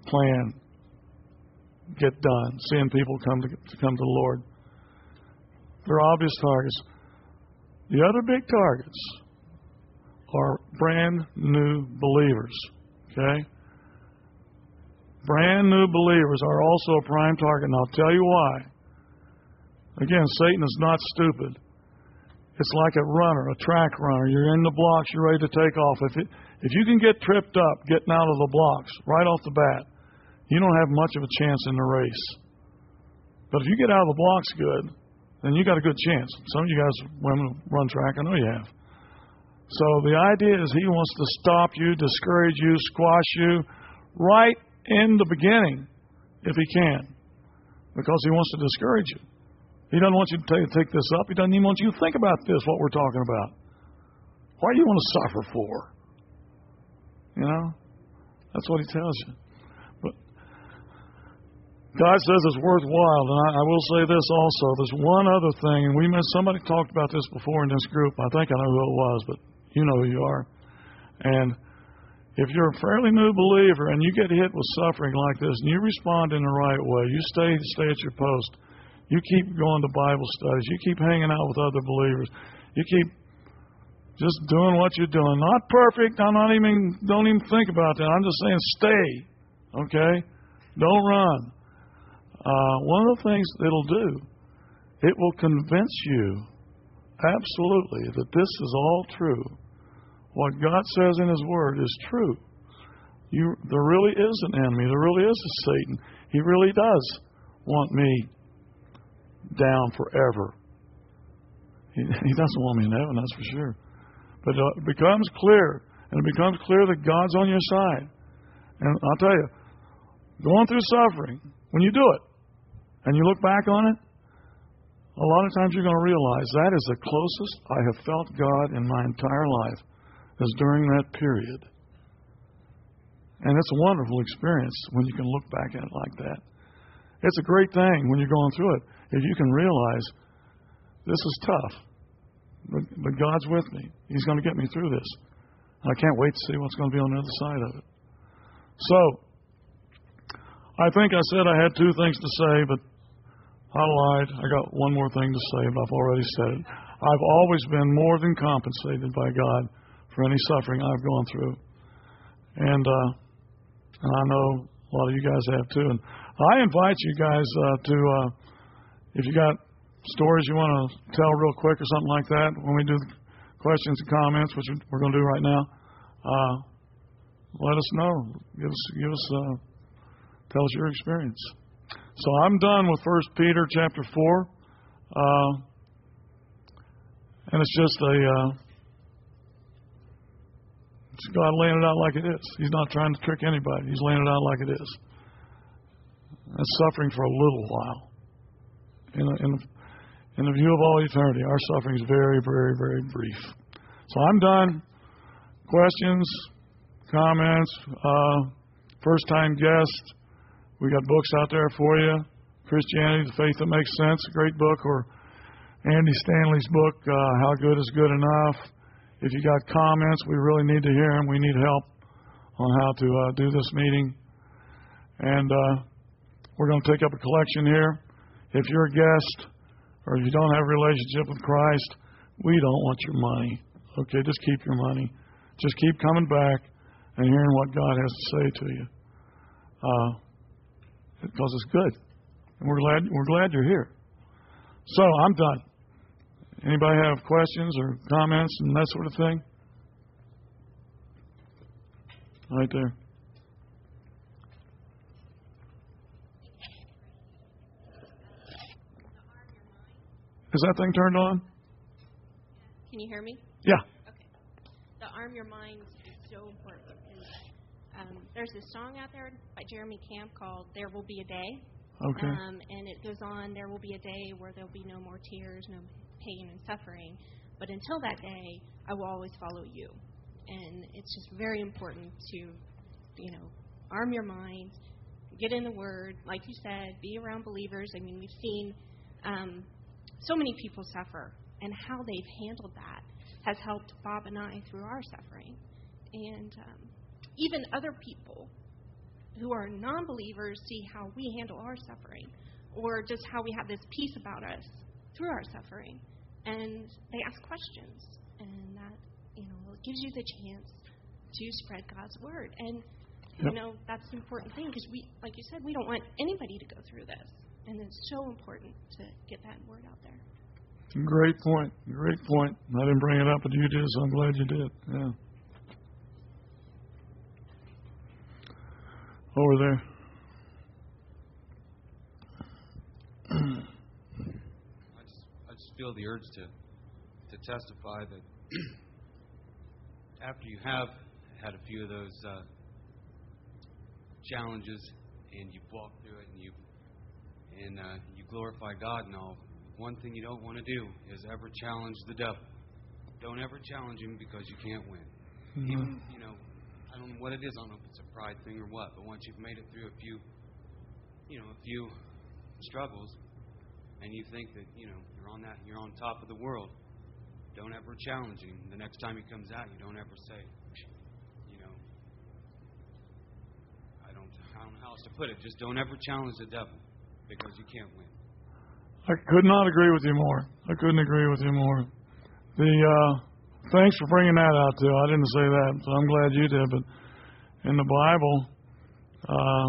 plan get done, seeing people come to, to come to the Lord. They're obvious targets. The other big targets are brand new believers. Okay? Brand new believers are also a prime target, and I'll tell you why. Again, Satan is not stupid. It's like a runner, a track runner. You're in the blocks, you're ready to take off. If it, if you can get tripped up getting out of the blocks right off the bat, you don't have much of a chance in the race. But if you get out of the blocks good, then you got a good chance. Some of you guys, women, run track. I know you have. So the idea is he wants to stop you, discourage you, squash you right in the beginning, if he can, because he wants to discourage you. He doesn't want you to take, take this up. He doesn't even want you to think about this, what we're talking about. Why do you want to suffer for? You know? That's what he tells you. But God says it's worthwhile. And I, I will say this also. There's one other thing, and we somebody talked about this before in this group. I think I know who it was, but you know who you are. And if you're a fairly new believer and you get hit with suffering like this and you respond in the right way, you stay stay at your post, you keep going to Bible studies, you keep hanging out with other believers, you keep just doing what you're doing. Not perfect. I'm not even don't even think about that. I'm just saying stay. Okay? Don't run. Uh, one of the things it'll do, it will convince you absolutely that this is all true. What God says in His Word is true. You, there really is an enemy. There really is a Satan. He really does want me down forever. He, he doesn't want me in heaven, that's for sure. But it becomes clear, and it becomes clear that God's on your side. And I'll tell you, going through suffering, when you do it, and you look back on it, a lot of times you're going to realize that is the closest I have felt God in my entire life, is during that period. And it's a wonderful experience when you can look back at it like that. It's a great thing when you're going through it, if you can realize this is tough, but, but God's with me. He's going to get me through this. I can't wait to see what's going to be on the other side of it. So, I think I said I had two things to say, but I lied. I got one more thing to say, but I've already said it. I've always been more than compensated by God for any suffering I've gone through. And, uh, and I know a lot of you guys have too. And I invite you guys uh, to, uh, if you got stories you want to tell real quick or something like that, when we do the questions and comments, which we're going to do right now, uh, let us know. Give us, give us, uh, tell us your experience. So I'm done with First Peter chapter four, uh, and it's just a uh, it's God laying it out like it is. He's not trying to trick anybody. He's laying it out like it is. That's suffering for a little while. In the, in, the, in the view of all eternity, our suffering is very, very, very brief. So I'm done. Questions, comments, uh, first-time guest. We got books out there for you. Christianity, The Faith That Makes Sense, a great book, or Andy Stanley's book, uh, How Good Is Good Enough. If you got comments, we really need to hear them. We need help on how to uh, do this meeting. And uh, we're going to take up a collection here. If you're a guest or if you don't have a relationship with Christ, we don't want your money. Okay, just keep your money. Just keep coming back and hearing what God has to say to you. Uh, because it's good. And we're glad we're glad you're here. So I'm done. Anybody have questions or comments and that sort of thing? Right there. Is that thing turned on? Can you hear me? Yeah. Okay. The Arm Your Mind is so important. And, um, there's this song out there by Jeremy Camp called There Will Be a Day. Okay. Um, and it goes on, there will be a day where there'll be no more tears, no pain and suffering. But until that day, I will always follow you. And it's just very important to, you know, arm your mind, get in the Word, like you said, be around believers. I mean, we've seen um, so many people suffer, and how they've handled that has helped Bob and I through our suffering. And um, even other people who are non-believers see how we handle our suffering, or just how we have this peace about us through our suffering. And they ask questions, and that, you know, it gives you the chance to spread God's word. And, yep. you know, that's an important thing, because we, like you said, we don't want anybody to go through this. And it's so important to get that word out there. Great point. Great point. I didn't bring it up, but you did, so I'm glad you did. Yeah. Over there. I just, I just feel the urge to, to testify that after you have had a few of those uh, challenges and you've walked through it and you and uh, you glorify God and all, one thing you don't want to do is ever challenge the devil. Don't ever challenge him because you can't win. Mm-hmm. Even, you know, I don't know what it is. I don't know if it's a pride thing or what, but once you've made it through a few, you know, a few struggles, and you think that, you know, you're on that, you're on top of the world, don't ever challenge him. The next time he comes out, you don't ever say, you know, I don't, I don't know how else to put it. Just don't ever challenge the devil because you can't win. I could not agree with you more. I couldn't agree with you more. The uh, thanks for bringing that out too. I didn't say that, so I'm glad you did. But in the Bible, uh,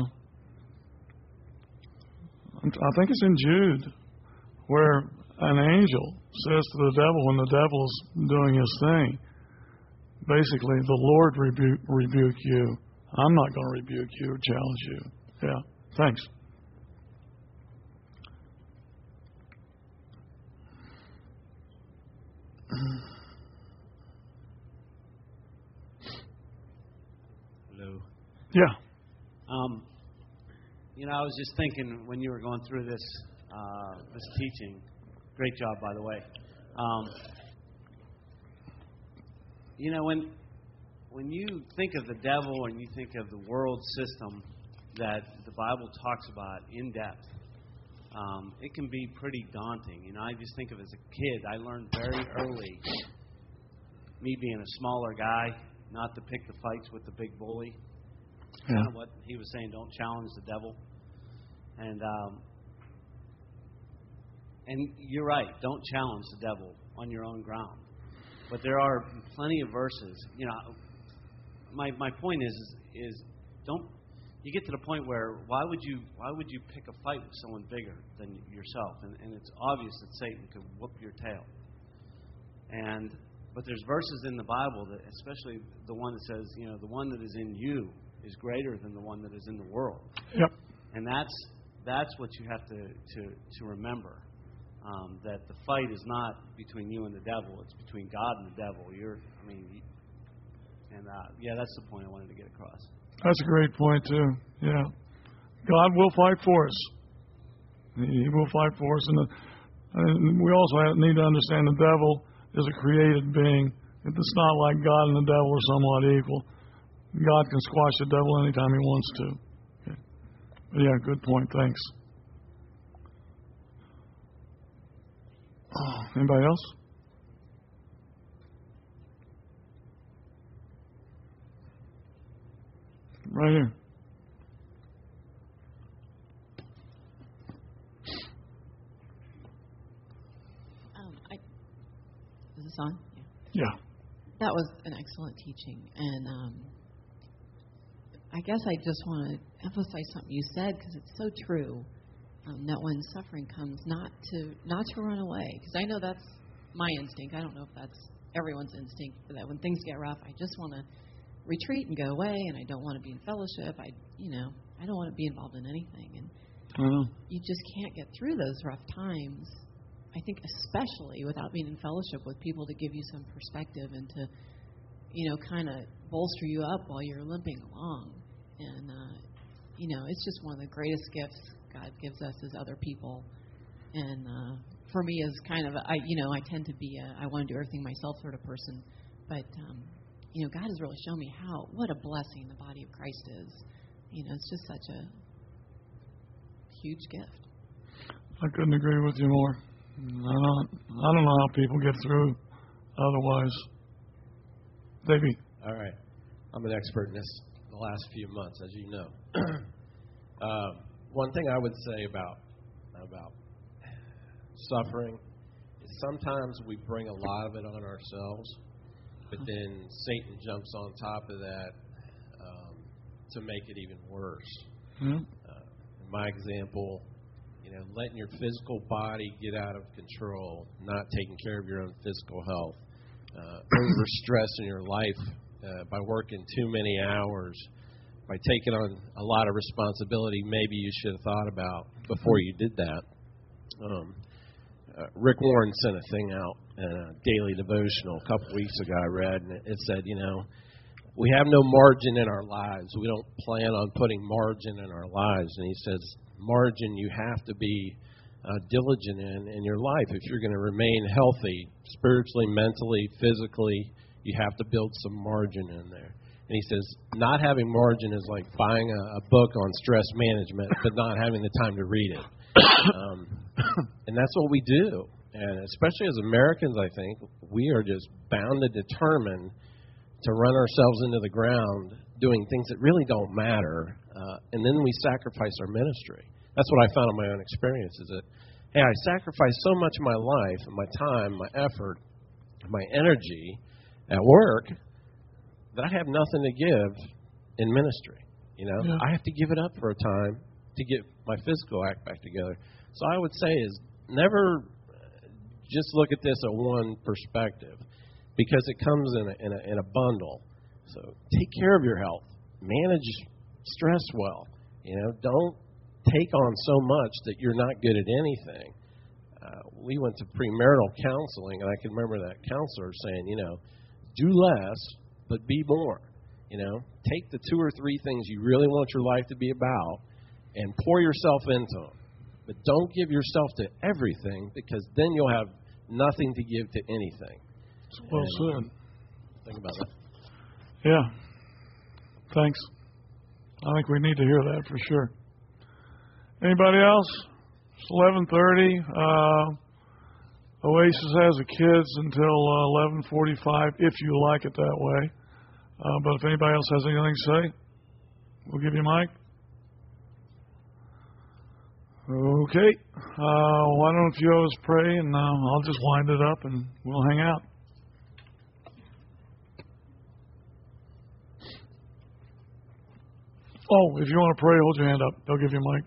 I think it's in Jude, where an angel says to the devil when the devil's doing his thing, basically, the Lord rebuke, rebuke you. I'm not going to rebuke you or challenge you. Yeah, thanks. Hello. Yeah. Um, you know, I was just thinking when you were going through this uh, this teaching. Great job, by the way. Um, you know, when when you think of the devil and you think of the world system that the Bible talks about in depth, um, it can be pretty daunting. You know, I just think of as a kid, I learned very early, me being a smaller guy, not to pick the fights with the big bully. Yeah. Kind of what he was saying, don't challenge the devil. And um, and you're right, don't challenge the devil on your own ground. But there are plenty of verses. You know, my my point is is, is don't you get to the point where why would you why would you pick a fight with someone bigger than yourself? And, and it's obvious that Satan could whoop your tail. And but there's verses in the Bible that, especially the one that says, you know, the one that is in you is greater than the one that is in the world. Yep. And that's that's what you have to to, to remember. Um, that the fight is not between you and the devil; it's between God and the devil. You're, I mean, you, and uh, yeah, that's the point I wanted to get across. That's a great point too. Yeah, God will fight for us. He will fight for us, and, the, and we also have, need to understand the devil is a created being. It's not like God and the devil are somewhat equal. God can squash the devil anytime he wants to. Okay. But yeah, good point. Thanks. Oh, anybody else? Right here. Um, I, is this on? Yeah. Yeah. That was an excellent teaching, and um, I guess I just want to emphasize something you said because it's so true. Um, that when suffering comes, not to not to run away, because I know that's my instinct. I don't know if that's everyone's instinct. But that when things get rough, I just want to retreat and go away, and I don't want to be in fellowship. I, you know, I don't want to be involved in anything, and mm-hmm. you just can't get through those rough times. I think especially without being in fellowship with people to give you some perspective and to, you know, kind of bolster you up while you're limping along. And uh, you know, it's just one of the greatest gifts God gives us as other people. And uh, for me, as kind of, a, I, you know, I tend to be a I want to do everything myself sort of person. But, um, you know, God has really shown me how, what a blessing the body of Christ is. You know, it's just such a huge gift. I couldn't agree with you more. I don't, I don't know how people get through otherwise. Davey. All right. I'm an expert in this. the last few months, as you know. uh, one thing I would say about about suffering is sometimes we bring a lot of it on ourselves, but then Satan jumps on top of that um, to make it even worse. Mm-hmm. Uh, in my example, you know, letting your physical body get out of control, not taking care of your own physical health, uh, overstressing your life uh, by working too many hours, by taking on a lot of responsibility maybe you should have thought about before you did that. Um, uh, Rick Warren sent a thing out in a daily devotional a couple weeks ago I read, and it said, you know, we have no margin in our lives. We don't plan on putting margin in our lives. And he says, margin you have to be uh, diligent in in your life. If you're going to remain healthy, spiritually, mentally, physically, you have to build some margin in there. And he says, not having margin is like buying a, a book on stress management, but not having the time to read it. Um, and that's what we do. And especially as Americans, I think, we are just bound and determined to run ourselves into the ground doing things that really don't matter, uh, and then we sacrifice our ministry. That's what I found in my own experience, is that, hey, I sacrificed so much of my life, and my time, my effort, my energy at work that I have nothing to give in ministry. You know, yeah. I have to give it up for a time to get my physical act back together. So I would say is never just look at this at one perspective, because it comes in a, in a, in a bundle. So take care of your health. Manage stress well. You know, don't take on so much that you're not good at anything. Uh, we went to premarital counseling, and I can remember that counselor saying, you know, do less, but be more. You know, take the two or three things you really want your life to be about and pour yourself into them. But don't give yourself to everything, because then you'll have nothing to give to anything. Well said. Think about that. Yeah. Thanks. I think we need to hear that for sure. Anybody else? It's eleven thirty. Uh, Oasis has the kids until uh, eleven forty-five, if you like it that way. Uh, but if anybody else has anything to say, we'll give you a mic. Okay. Uh, why don't you always pray, and uh, I'll just wind it up, and we'll hang out. Oh, if you want to pray, hold your hand up. They'll give you a mic.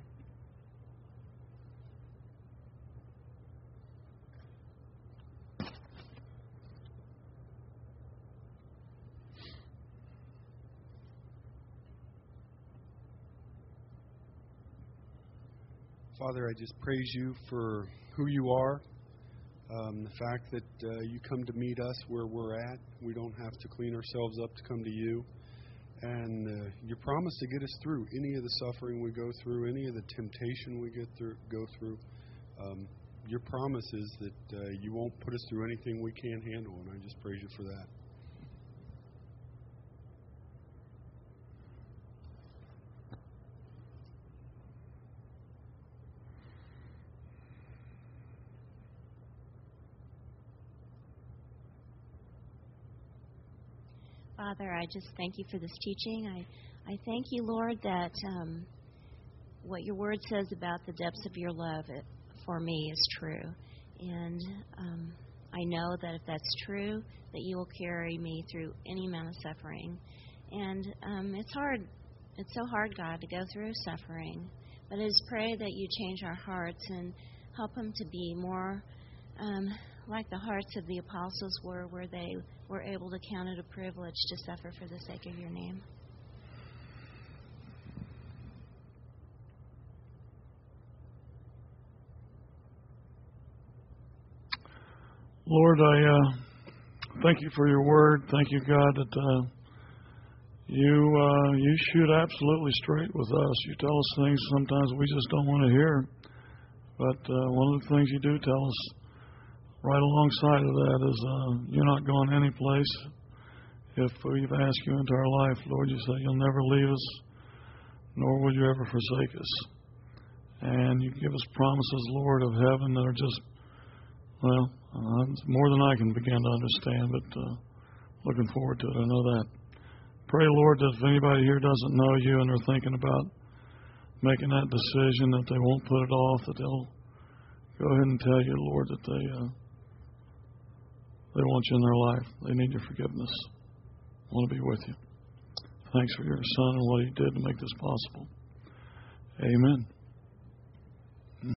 Father, I just praise you for who you are, um, the fact that uh, you come to meet us where we're at. We don't have to clean ourselves up to come to you. And uh, your promise to get us through any of the suffering we go through, any of the temptation we get through, go through. Um, your promise is that uh, you won't put us through anything we can't handle, and I just praise you for that. Father, I just thank you for this teaching. I, I thank you, Lord, that um, what your word says about the depths of your love it, for me is true. And um, I know that if that's true, that you will carry me through any amount of suffering. And um, it's hard. It's so hard, God, to go through suffering. But I just pray that you change our hearts and help them to be more um, like the hearts of the apostles were, where they were able to count it a privilege to suffer for the sake of your name. Lord, I uh, thank you for your word. Thank you, God, that uh, you uh, you shoot absolutely straight with us. You tell us things sometimes we just don't want to hear. But uh, one of the things you do tell us right alongside of that is uh, you're not going any place. If we've asked you into our life, Lord, you say you'll never leave us, nor will you ever forsake us. And you give us promises, Lord, of heaven that are just, well, uh, more than I can begin to understand, but uh, looking forward to it. I know that. Pray, Lord, that if anybody here doesn't know you and they're thinking about making that decision, that they won't put it off, that they'll go ahead and tell you, Lord, that they uh, they want you in their life. They need your forgiveness. I want to be with you. Thanks for your Son and what He did to make this possible. Amen.